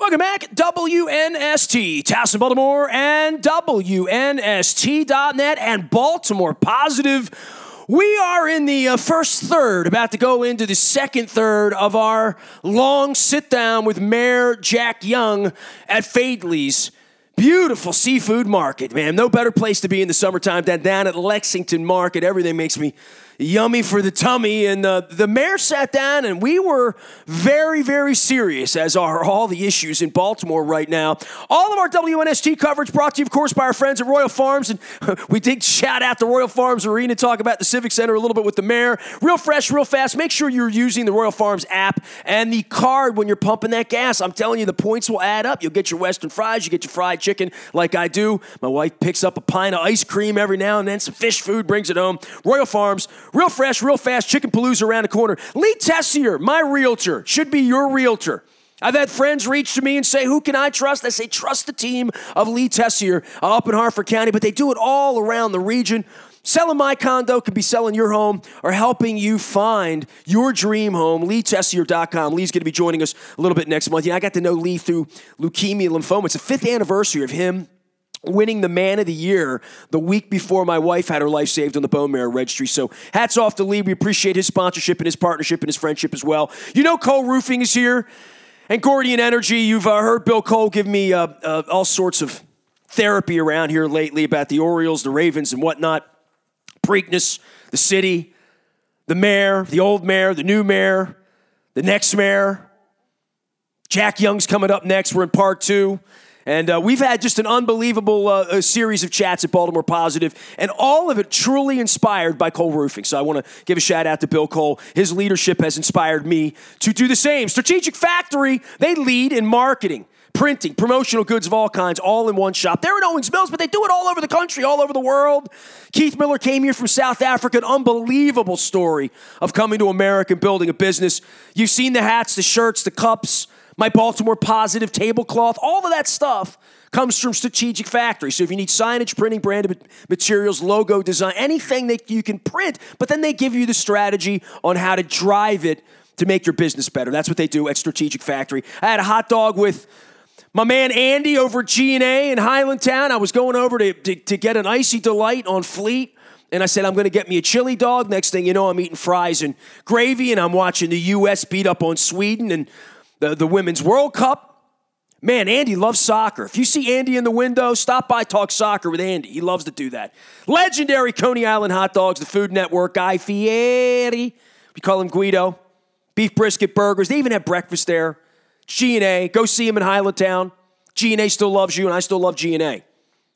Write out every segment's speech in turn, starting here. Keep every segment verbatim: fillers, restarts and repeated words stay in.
Welcome back, W N S T, Towson, Baltimore, and W N S T dot net, and Baltimore Positive. We are in the uh, first third, about to go into the second third of our long sit-down with Mayor Jack Young at Fadley's beautiful seafood market, man. No better place to be in the summertime than down at Lexington Market. Everything makes me yummy for the tummy. And uh, the mayor sat down, and we were very, very serious, as are all the issues in Baltimore right now. All of our W N S T coverage brought to you, of course, by our friends at Royal Farms. And we did shout out the Royal Farms Arena, talk about the Civic Center a little bit with the mayor. Real fresh, real fast. Make sure you're using the Royal Farms app and the card when you're pumping that gas. I'm telling you, the points will add up. You'll get your Western fries. You get your fried chicken like I do. My wife picks up a pint of ice cream every now and then. Some fish food, brings it home. Royal Farms. Real fresh, real fast, Chicken Palooza around the corner. Lee Tessier, my realtor, should be your realtor. I've had friends reach to me and say, who can I trust? I say, trust the team of Lee Tessier uh, up in Harford County, but they do it all around the region. Selling my condo could be selling your home or helping you find your dream home. Lee Tessier dot com. Lee's going to be joining us a little bit next month. Yeah, I got to know Lee through leukemia lymphoma. It's the fifth anniversary of him winning the Man of the Year the week before my wife had her life saved on the bone marrow registry. So hats off to Lee. We appreciate his sponsorship and his partnership and his friendship as well. You know Cole Roofing is here, and Gordian Energy. You've uh, heard Bill Cole give me uh, uh, all sorts of therapy around here lately about the Orioles, the Ravens, and whatnot. Preakness, the city, the mayor, the old mayor, the new mayor, the next mayor. Jack Young's coming up next. We're in part two. And uh, we've had just an unbelievable uh, series of chats at Baltimore Positive, and all of it truly inspired by Cole Roofing. So I want to give a shout out to Bill Cole. His leadership has inspired me to do the same. Strategic Factory, they lead in marketing, printing, promotional goods of all kinds, all in one shop. They're in Owings Mills, but they do it all over the country, all over the world. Keith Miller came here from South Africa, an unbelievable story of coming to America and building a business. You've seen the hats, the shirts, the cups, my Baltimore Positive tablecloth, all of that stuff comes from Strategic Factory. So if you need signage, printing, branded materials, logo design, anything that you can print, but then they give you the strategy on how to drive it to make your business better. That's what they do at Strategic Factory. I had a hot dog with my man Andy over at G and A in Highlandtown. I was going over to, to, to get an Icy Delight on Fleet, and I said, I'm going to get me a chili dog. Next thing you know, I'm eating fries and gravy, and I'm watching the U S beat up on Sweden and The, the Women's World Cup. Man, Andy loves soccer. If you see Andy in the window, stop by, talk soccer with Andy. He loves to do that. Legendary Coney Island hot dogs, the Food Network, Guy Fieri. We call him Guido. Beef brisket burgers. They even have breakfast there. G and A. Go see him in Highlandtown. G and A still loves you, and I still love G and A.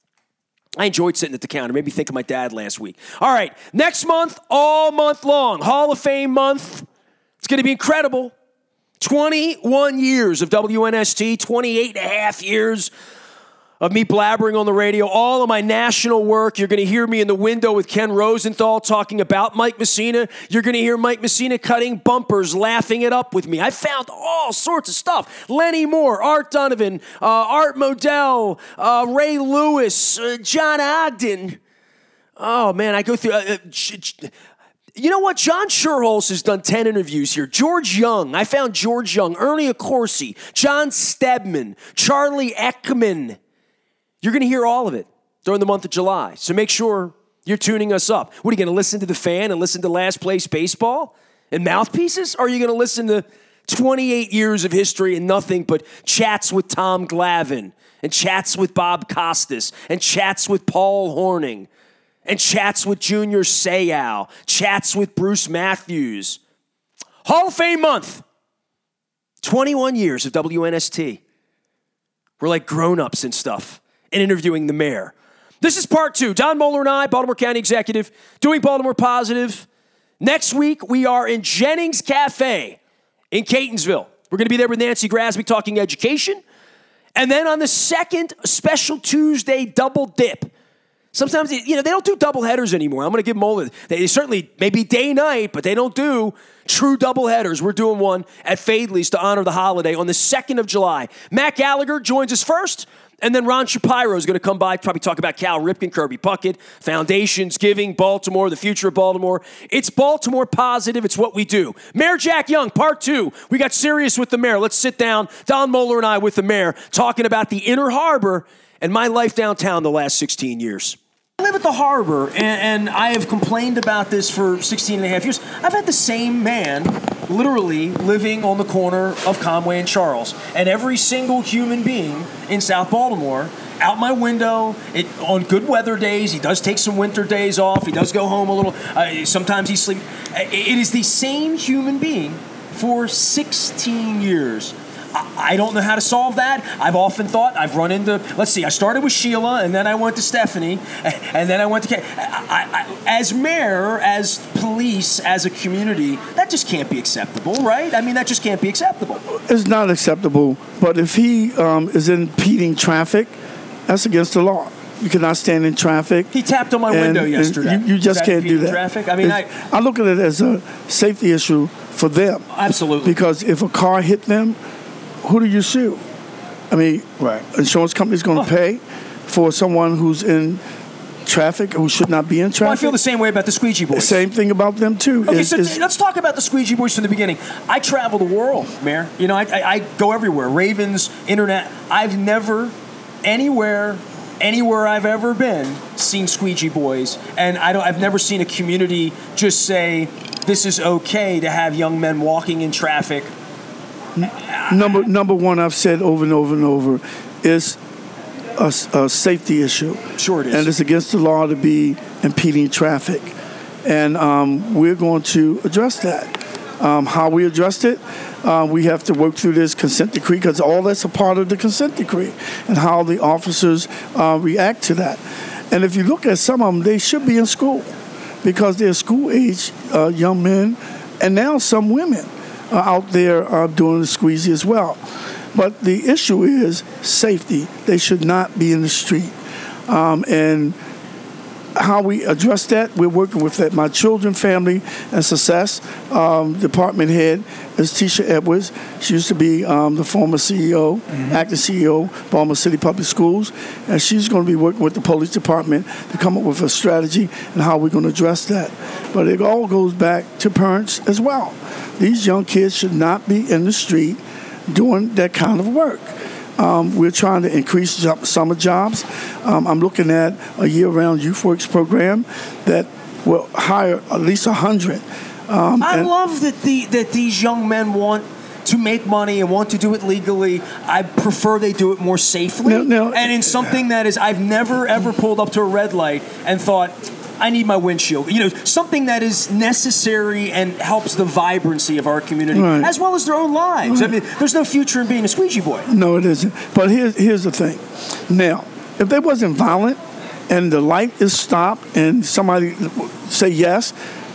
I enjoyed sitting at the counter. Made me think of my dad last week. All right, next month, all month long, Hall of Fame month. It's going to be incredible. twenty-one years of W N S T, twenty-eight and a half years of me blabbering on the radio, all of my national work. You're going to hear me in the window with Ken Rosenthal talking about Mike Messina. You're going to hear Mike Messina cutting bumpers, laughing it up with me. I found all sorts of stuff. Lenny Moore, Art Donovan, uh, Art Modell, uh, Ray Lewis, uh, John Ogden. Oh, man, I go through... Uh, uh, You know what? John Schuerholz has done ten interviews here. George Young. I found George Young. Ernie Accorsi. John Stedman. Charlie Ekman. You're going to hear all of it during the month of July. So make sure you're tuning us up. What, are you going to listen to The Fan and listen to Last Place Baseball and Mouthpieces? Or are you going to listen to twenty-eight years of history and nothing but chats with Tom Glavine and chats with Bob Costas and chats with Paul Hornung? And chats with Junior Seau. Chats with Bruce Matthews. Hall of Fame month. twenty-one years of W N S T. We're like grown-ups and stuff. And interviewing the mayor. This is part two. Don Moeller and I, Baltimore County Executive, doing Baltimore Positive. Next week, we are in Jennings Cafe in Catonsville. We're going to be there with Nancy Grasby talking education. And then on the second special Tuesday double dip, sometimes, you know, they don't do double headers anymore. I'm going to give them all. They certainly, maybe day, night, but they don't do true double headers. We're doing one at Fadley's to honor the holiday on the second of July. Matt Gallagher joins us first, And then Ron Shapiro is going to come by, probably talk about Cal Ripken, Kirby Puckett, foundations, giving, Baltimore, the future of Baltimore. It's Baltimore positive. It's what we do. Mayor Jack Young, part two. We got serious with the mayor. Let's sit down. Don Moeller and I with the mayor talking about the Inner Harbor and my life downtown the last sixteen years. I live at the harbor, and, and I have complained about this for sixteen and a half years. I've had the same man literally living on the corner of Conway and Charles. And every single human being in South Baltimore, out my window, it, on good weather days, he does take some winter days off, he does go home a little, uh, sometimes he sleeps. It is the same human being for sixteen years. I don't know how to solve that. I've often thought, I've run into, let's see, I started with Sheila, and then I went to Stephanie, and then I went to Kay. I, I, as mayor, as police, as a community, that just can't be acceptable, right? I mean, that just can't be acceptable. It's not acceptable, but if he um, is impeding traffic, that's against the law. You cannot stand in traffic. He tapped on my and, window yesterday. You, you just can't do that. Traffic? I mean, I, I look at it as a safety issue for them. Absolutely. Because if a car hit them, who do you sue? I mean, right. Insurance company's going to oh. pay for someone who's in traffic who should not be in traffic. Well, I feel the same way about the Squeegee Boys. Same thing about them, too. Okay, is, so is, let's talk about the Squeegee Boys from the beginning. I travel the world, Mayor. You know, I, I, I go everywhere. Ravens, internet. I've never, anywhere, anywhere I've ever been, seen Squeegee Boys. And I don't, I've never seen a community just say, this is okay to have young men walking in traffic. Number number one, I've said over and over and over, is a, a safety issue. Sure it is. And it's against the law to be impeding traffic. And um, we're going to address that. Um, how we addressed it, uh, we have to work through this consent decree because all that's a part of the consent decree and how the officers uh, react to that. And if you look at some of them, they should be in school because they're school-age uh, young men and now some women. Uh, out there uh, doing the squeezy as well. But the issue is safety. They should not be in the street. Um, and how we address that, we're working with that. My children, family, and success um, department head is Tisha Edwards. She used to be um, the former C E O, mm-hmm. acting C E O, Baltimore City Public Schools. And she's going to be working with the police department to come up with a strategy and how we're going to address that. But it all goes back to parents as well. These young kids should not be in the street doing that kind of work. Um, we're trying to increase job, summer jobs. Um, I'm looking at a year-round youth works program that will hire at least one hundred. Um, I love that the that these young men want to make money and want to do it legally. I prefer they do it more safely. No, no, and in something that is, I've never, ever pulled up to a red light and thought, I need my windshield. You know, something that is necessary and helps the vibrancy of our community, right. as well as their own lives. Right. I mean, there's no future in being a squeegee boy. No, it isn't. But here's, here's the thing. Now, if they wasn't violent and the light is stopped and somebody say yes,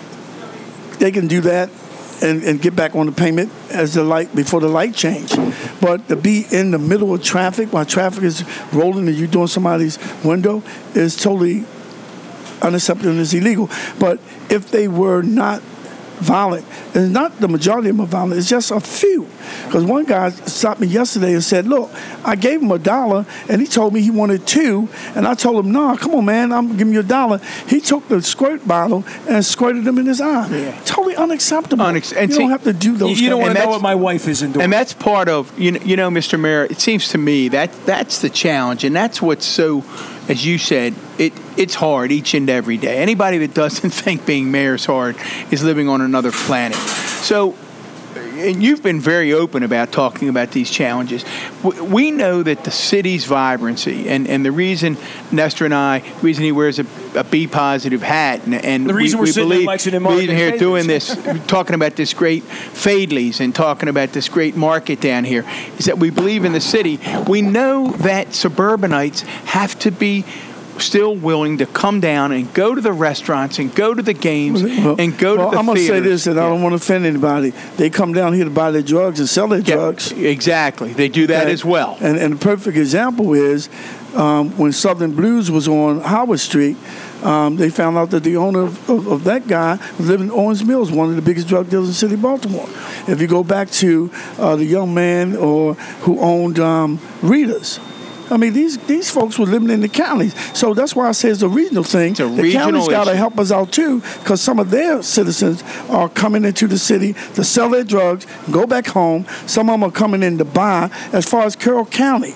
they can do that and, and get back on the payment as the light before the light change. But to be in the middle of traffic while traffic is rolling and you're doing somebody's window is totally unacceptable and is illegal. But if they were not violent, and not the majority of them are violent, it's just a few. Because one guy stopped me yesterday and said, look, I gave him a dollar, and he told me he wanted two, and I told him, no, nah, come on, man, I'm giving you a dollar. He took the squirt bottle and squirted them in his eye. Yeah. Totally unacceptable. Unex- and you see, don't have to do those You don't want to know what my wife is doing. And that's part of, you know, you know, Mister Mayor, it seems to me that that's the challenge, and that's what's so, as you said, it it's hard each and every day. Anybody that doesn't think being mayor is hard is living on another planet. So, and you've been very open about talking about these challenges. We know that the city's vibrancy, and, and the reason Nestor and I, the reason he wears a, a B positive hat, and, and the reason we, we're we sitting believe, in Lexington Market we're here Fadleys. doing this, talking about this great Fadleys and talking about this great market down here, is that we believe in the city. We know that suburbanites have to be still willing to come down and go to the restaurants and go to the games well, and go well, to the I'm going to say this, and yeah. I don't want to offend anybody. They come down here to buy their drugs and sell their yeah, drugs. Exactly. They do that and, as well. And, and the perfect example is um, when Southern Blues was on Howard Street, um, they found out that the owner of, of, of that guy was living in Owens Mills, one of the biggest drug dealers in the city of Baltimore. If you go back to uh, the young man or who owned um, Rita's, I mean, these these folks were living in the counties. So that's why I say it's a regional thing. It's a the regional counties got to issue. help us out, too, because some of their citizens are coming into the city to sell their drugs, go back home. Some of them are coming in to buy as far as Carroll County.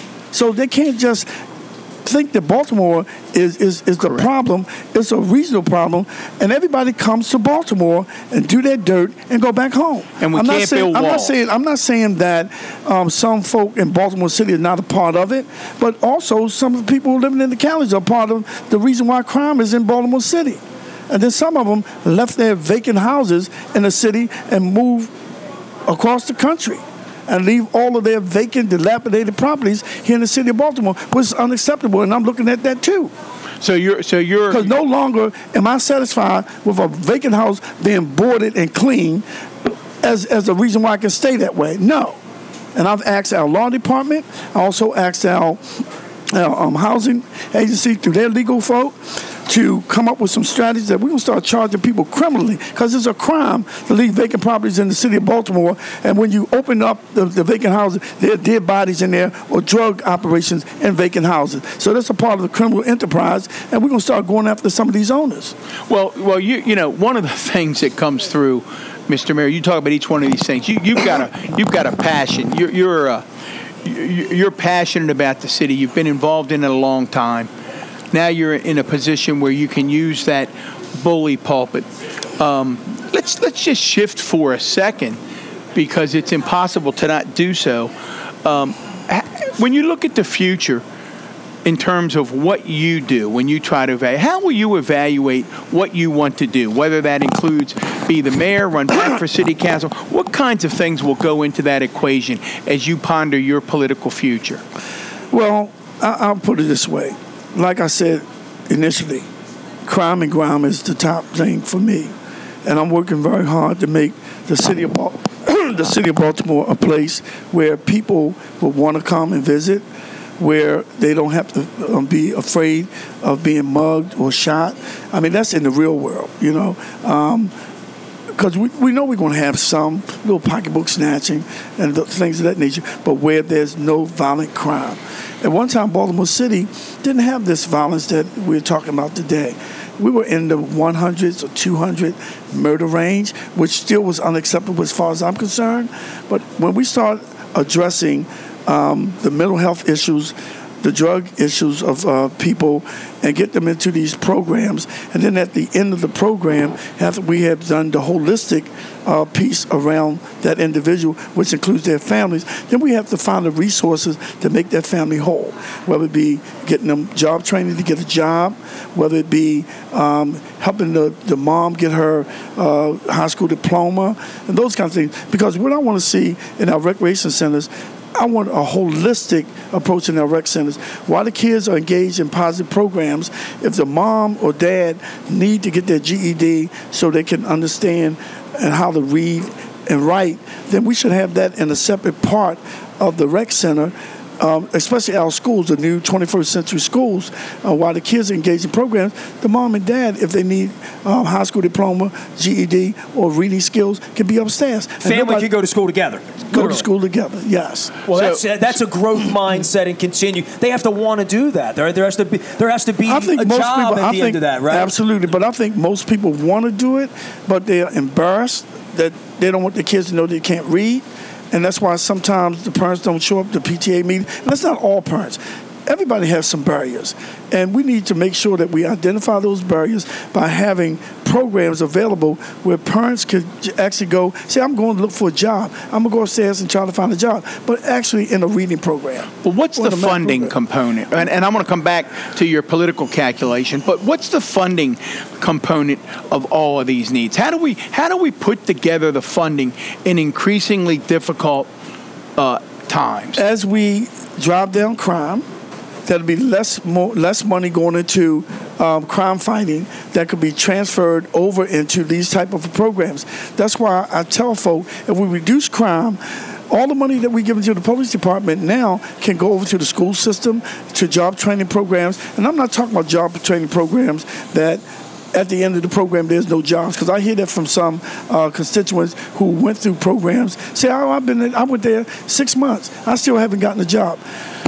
So they can't just think that Baltimore is, is, is the Correct. problem. It's a regional problem, and everybody comes to Baltimore and do their dirt and go back home. And we I'm can't not saying, build I'm not walls. saying I'm not saying that um, some folk in Baltimore City are not a part of it, but also some of the people living in the counties are part of the reason why crime is in Baltimore City. And then some of them left their vacant houses in the city and moved across the country and leave all of their vacant, dilapidated properties here in the city of Baltimore, which is unacceptable. And I'm looking at that too. So you're so you're Because no longer am I satisfied with a vacant house being boarded and clean as, as a reason why I can stay that way. No. And I've asked our law department. I also asked our, our um, housing agency through their legal folk to come up with some strategies that we're going to start charging people criminally, because it's a crime to leave vacant properties in the city of Baltimore. And when you open up the, the vacant houses, there are dead bodies in there or drug operations in vacant houses. So that's a part of the criminal enterprise, and we're going to start going after some of these owners. Well, well, you you know, one of the things that comes through, Mister Mayor, you talk about each one of these things. You you've got a you've got a passion. You're you're uh, you're passionate about the city. You've been involved in it a long time. Now you're in a position where you can use that bully pulpit. Um, let's let's just shift for a second, because it's impossible to not do so. Um, when you look at the future, in terms of what you do, when you try to evaluate, how will you evaluate what you want to do? Whether that includes be the mayor, run back for city council, what kinds of things will go into that equation as you ponder your political future? Well, I- I'll put it this way. Like I said initially, crime and grime is the top thing for me, and I'm working very hard to make the city of Bal- the city of Baltimore a place where people will want to come and visit, where they don't have to um, be afraid of being mugged or shot. I mean, that's in the real world, you know. Um, Because we, we know we're going to have some little pocketbook snatching and th- things of that nature, but where there's no violent crime. At one time, Baltimore City didn't have this violence that we're talking about today. We were in the one hundreds or two hundred murder range, which still was unacceptable as far as I'm concerned. But when we start addressing um, the mental health issues, the drug issues of uh, people, and get them into these programs, and then at the end of the program, after we have done the holistic uh, piece around that individual, which includes their families, then we have to find the resources to make that family whole, whether it be getting them job training to get a job, whether it be um, helping the, the mom get her uh, high school diploma, and those kinds of things. Because what I want to see in our recreation centers, I want a holistic approach in our rec centers. While the kids are engaged in positive programs, if the mom or dad need to get their G E D so they can understand and how to read and write, then we should have that in a separate part of the rec center, um, especially our schools, the new twenty-first century schools. Uh, while the kids are engaged in programs, the mom and dad, if they need um, high school diploma, G E D, or reading skills, can be upstairs. And Family nobody- can go to school together. Go Literally. to school together, yes. Well, So- that's uh, that's a growth mindset and continue. They have to want to do that. There, there has to be there has to be I think a most job people, at I the think, end of that, right? Absolutely, but I think most people want to do it, but they are embarrassed that they don't want their kids to know they can't read, and that's why sometimes the parents don't show up to P T A meetings. And that's not all parents. Everybody has some barriers, and we need to make sure that we identify those barriers by having programs available where parents could j- actually go, say, I'm going to look for a job. I'm going to go upstairs and try to find a job, but actually in a reading program. Well, what's Or the in a math funding program. component? And, and I'm going to come back to your political calculation, but what's the funding component of all of these needs? How do we how do we put together the funding in increasingly difficult uh, times? As we drive down crime, there'll be less more, less money going into um, crime fighting that could be transferred over into these type of programs. That's why I tell folk, if we reduce crime, all the money that we give into the police department now can go over to the school system, to job training programs. And I'm not talking about job training programs that at the end of the program there's no jobs, because I hear that from some uh, constituents who went through programs, say, oh, I've been, I went there six months, I still haven't gotten a job.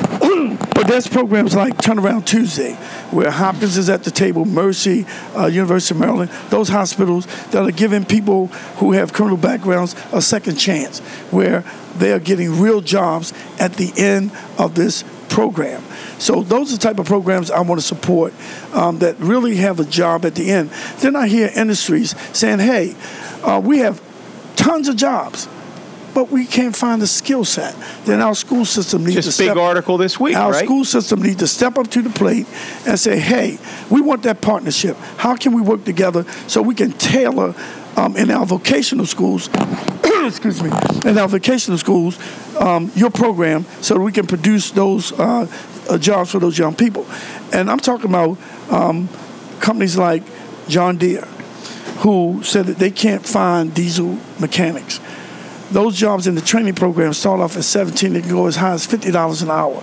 But there's programs like Turnaround Tuesday, where Hopkins is at the table, Mercy, uh, University of Maryland, those hospitals that are giving people who have criminal backgrounds a second chance, where they are getting real jobs at the end of this program. So those are the type of programs I want to support um, that really have a job at the end. Then I hear industries saying, hey, uh, we have tons of jobs, but we can't find the skill set. Then our school system needs Just to step big article this week, Our right? school system needs to step up to the plate and say, hey, we want that partnership. How can we work together so we can tailor um, in our vocational schools, excuse me, in our vocational schools, um, your program so that we can produce those uh, uh, jobs for those young people. And I'm talking about um, companies like John Deere, who said that they can't find diesel mechanics. Those jobs in the training program start off at seventeen. They can go as high as fifty dollars an hour.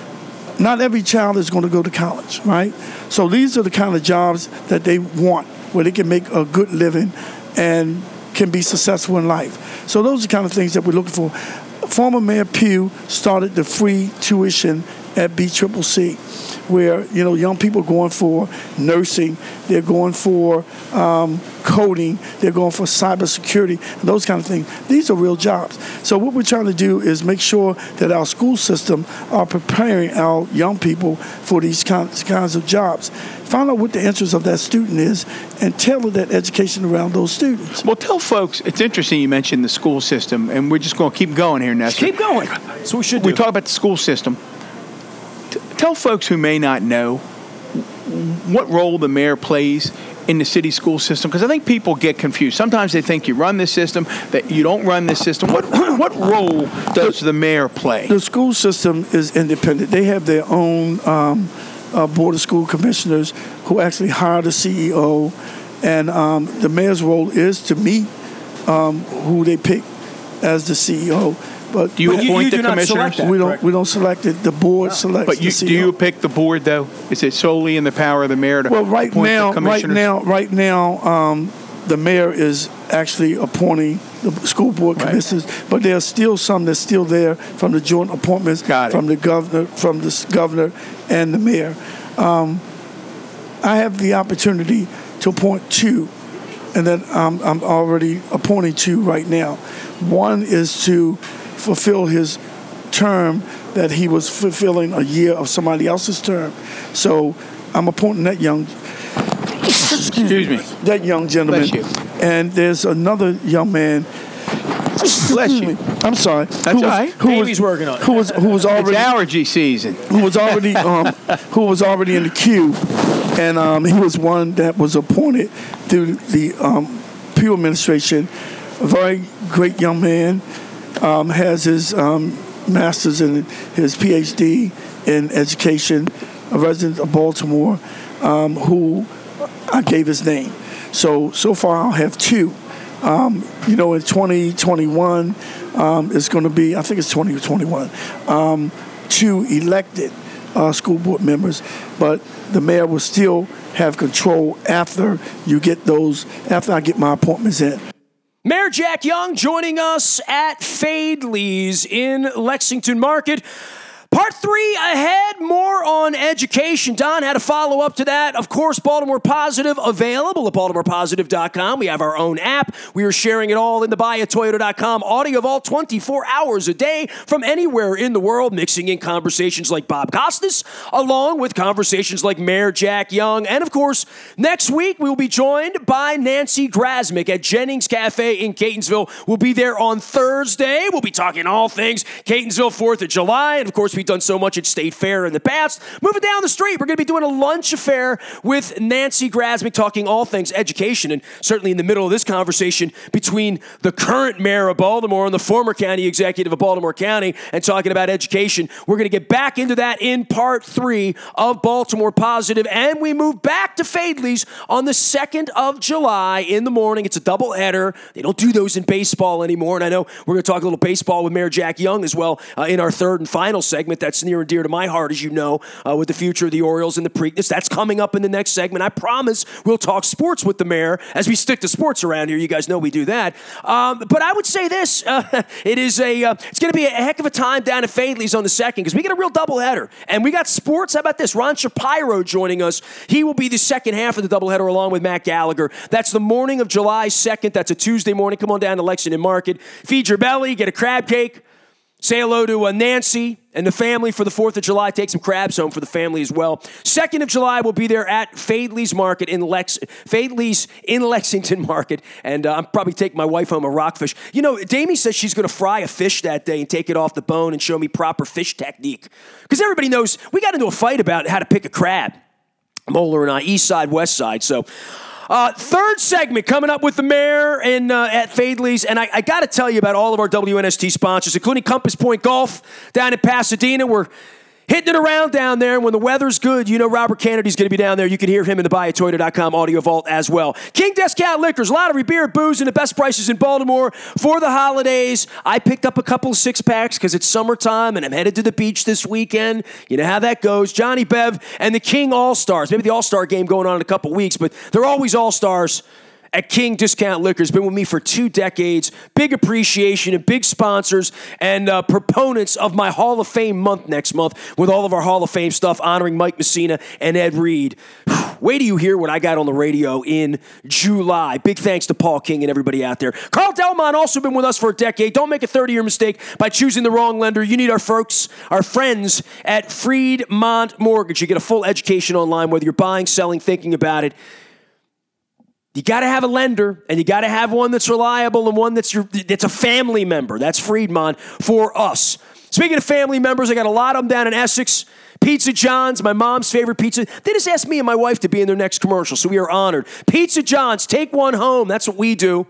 Not every child is going to go to college, right? So these are the kind of jobs that they want, where they can make a good living and can be successful in life. So those are the kind of things that we're looking for. Former Mayor Pugh started the free tuition at B C C C, where, you know, young people are going for nursing, they're going for um, coding, they're going for cybersecurity, those kind of things. These are real jobs. So what we're trying to do is make sure that our school system are preparing our young people for these kinds, kinds of jobs. Find out what the interest of that student is and tailor that education around those students. Well, tell folks, it's interesting you mentioned the school system, and we're just going to keep going here, Nestor. Keep going. That's what we should do. We talk about the school system. T- tell folks who may not know what role the mayor plays in the city school system, because I think people get confused. Sometimes they think you run this system, that you don't run this system. What what role does the mayor play? The school system is independent. They have their own um, uh, board of school commissioners who actually hire the C E O, and um, the mayor's role is to meet um, who they pick as the C E O. But Do you But you- appoint you do the not commissioners? select that. we don't correct? we don't select it. The board selects But you, the C E O. do you pick the board, though? Is it solely in the power of the mayor to Well, right appoint now, the right commissioners? now, right now, um, the mayor is actually appointing the school board Right. commissioners, but there are still some that's still there from the joint appointments Got it. from the governor, from the s- governor and the mayor. Um, I have the opportunity to appoint two, and then I'm, I'm already appointing two right now. One is to fulfill his term that he was fulfilling a year of somebody else's term. So I'm appointing that young Excuse me. that young gentleman. Bless you. And there's another young man. Bless you. I'm sorry. That's who was, all right. Who Amy's was, working on it. Who was who was It's already allergy season. who was already um, who was already in the queue, and um, he was one that was appointed through the um, Pugh administration. A very great young man, um, has his um, master's and his P H D in education, a resident of Baltimore, um, who I gave his name. So so far I'll have two. Um, you know, in twenty twenty-one, um, it's going to be, I think it's twenty twenty-one, um, two elected uh, school board members, but the mayor will still have control after you get those, after I get my appointments in. Mayor Jack Young joining us at Fadley's in Lexington Market. Part three ahead, more on education. Don had a follow-up to that. Of course, Baltimore Positive, available at baltimore positive dot com. We have our own app. We are sharing it all in the buy a toyota dot com audio vault twenty-four hours a day from anywhere in the world, mixing in conversations like Bob Costas, along with conversations like Mayor Jack Young. And, of course, next week we will be joined by Nancy Grasmick at Jennings Cafe in Catonsville. We'll be there on Thursday. We'll be talking all things Catonsville fourth of July. And, of course, we've done so much at State Fair in the past. Moving down the street, we're going to be doing a lunch affair with Nancy Grasmick, talking all things education, and certainly in the middle of this conversation between the current mayor of Baltimore and the former county executive of Baltimore County, and talking about education. We're going to get back into that in part three of Baltimore Positive, and we move back to Fadley's on the second of July in the morning. It's a double header. They don't do those in baseball anymore, and I know we're going to talk a little baseball with Mayor Jack Young as well uh, in our third and final segment. segment that's near and dear to my heart, as you know, uh, with the future of the Orioles and the Preakness. That's coming up in the next segment. I promise we'll talk sports with the mayor as we stick to sports around here. You guys know we do that. Um, but I would say this, uh, it is a, uh, it's going to be a heck of a time down at Fadley's on the second because we get a real doubleheader. And we got sports. How about this? Ron Shapiro joining us. He will be the second half of the doubleheader along with Matt Gallagher. That's the morning of July second. That's a Tuesday morning. Come on down to Lexington Market. Feed your belly. Get a crab cake. Say hello to uh, Nancy and the family for the fourth of July. Take some crabs home for the family as well. second of July, we'll be there at Fadley's Market in Lex, Fadley's in Lexington Market. And uh, I'm probably taking my wife home a rockfish. You know, Damie says she's going to fry a fish that day and take it off the bone and show me proper fish technique. Because everybody knows we got into a fight about how to pick a crab. Moeller and I, east side, west side. So... Uh, third segment coming up with the mayor in, uh, at Fadley's. And I, I got to tell you about all of our W N S T sponsors, including Compass Point Golf down in Pasadena. We're hitting it around down there. And when the weather's good, you know Robert Kennedy's going to be down there. You can hear him in the buy a toyota dot com audio vault as well. King Discount Liquors, lottery, beer, booze, and the best prices in Baltimore for the holidays. I picked up a couple of six-packs because it's summertime and I'm headed to the beach this weekend. You know how that goes. Johnny Bev and the King All-Stars. Maybe the All-Star game going on in a couple weeks, but they're always All-Stars at King Discount Liquors. Been with me for two decades. Big appreciation and big sponsors and uh, proponents of my Hall of Fame month next month with all of our Hall of Fame stuff honoring Mike Messina and Ed Reed. Wait till you hear what I got on the radio in July. Big thanks to Paul King and everybody out there. Carl Delmont also been with us for a decade. Don't make a thirty-year mistake by choosing the wrong lender. You need our folks, our friends at Friedmont Mortgage. You get a full education online, whether you're buying, selling, thinking about it. You got to have a lender, and you got to have one that's reliable and one that's your that's a family member. That's Friedmont for us. Speaking of family members, I got a lot of them down in Essex. Pizza John's, my mom's favorite pizza. They just asked me and my wife to be in their next commercial, so we are honored. Pizza John's, take one home. That's what we do.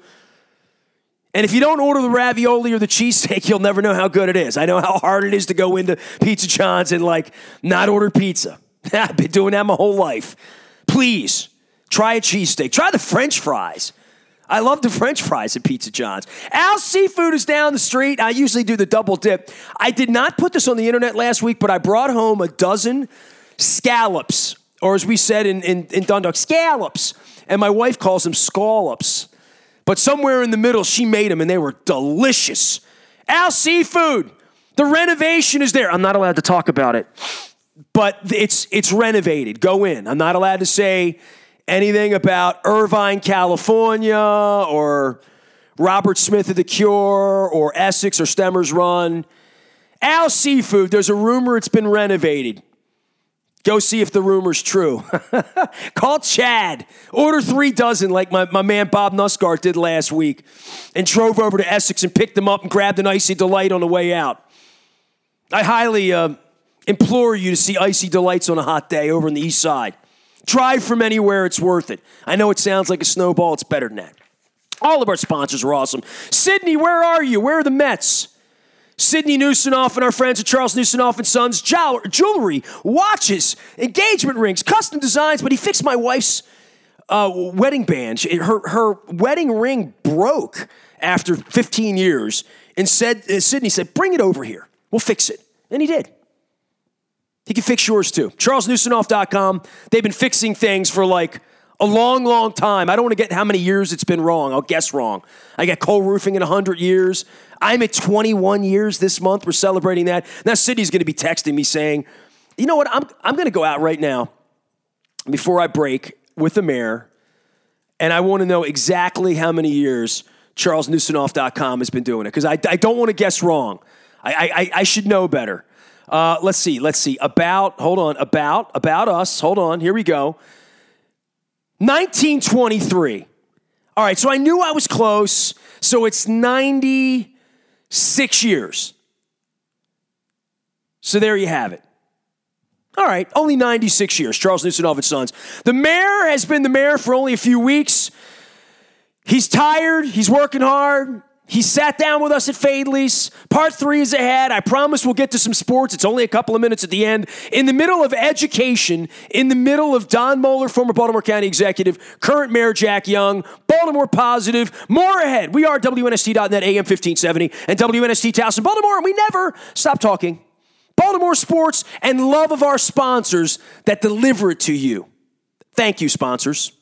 And if you don't order the ravioli or the cheesesteak, you'll never know how good it is. I know how hard it is to go into Pizza John's and, like, not order pizza. I've been doing that my whole life. Please. Try a cheesesteak. Try the French fries. I love the French fries at Pizza John's. Al's Seafood is down the street. I usually do the double dip. I did not put this on the internet last week, but I brought home a dozen scallops, or as we said in, in, in Dundalk, scallops. And my wife calls them scallops. But somewhere in the middle, she made them, and they were delicious. Al's Seafood. The renovation is there. I'm not allowed to talk about it, but it's it's renovated. Go in. I'm not allowed to say anything about Irvine, California, or Robert Smith of the Cure, or Essex, or Stemmers Run. Al's Seafood, there's a rumor it's been renovated. Go see if the rumor's true. Call Chad. Order three dozen like my, my man Bob Nussgart did last week and drove over to Essex and picked them up and grabbed an Icy Delight on the way out. I highly uh, implore you to see Icy Delights on a hot day over on the east side. Drive from anywhere, it's worth it. I know it sounds like a snowball, it's better than that. All of our sponsors are awesome. Sydney, where are you? Where are the Mets? Sydney Newsonoff and our friends at Charles Newsonoff and Sons, jewelry, watches, engagement rings, custom designs, but he fixed my wife's uh, wedding band. Her, her wedding ring broke after fifteen years, and said, uh, Sydney said, bring it over here. We'll fix it. And he did. He can fix yours too. charles newsonoff dot com. They've been fixing things for like a long, long time. I don't want to get how many years it's been wrong. I'll guess wrong. I got Cole Roofing in one hundred years. I'm at twenty-one years this month. We're celebrating that. Now, Sydney's going to be texting me saying, you know what, I'm, I'm going to go out right now before I break with the mayor, and I want to know exactly how many years charles newsonoff dot com has been doing it, because I, I don't want to guess wrong. I, I, I should know better. Uh, let's see, let's see. About, hold on, about, about us. Hold on, here we go. nineteen twenty-three. All right, so I knew I was close. So it's ninety-six years. So there you have it. All right, only ninety-six years. Charles Newsonoff and Sons. The mayor has been the mayor for only a few weeks. He's tired. He's working hard. He sat down with us at Fadley's. Part three is ahead. I promise we'll get to some sports. It's only a couple of minutes at the end. In the middle of education, in the middle of Don Moeller, former Baltimore County executive, current Mayor Jack Young, Baltimore Positive, more ahead. We are W N S T dot net, A M fifteen seventy, and W N S T Towson, Baltimore, and we never stop talking. Baltimore. Baltimore sports and love of our sponsors that deliver it to you. Thank you, sponsors.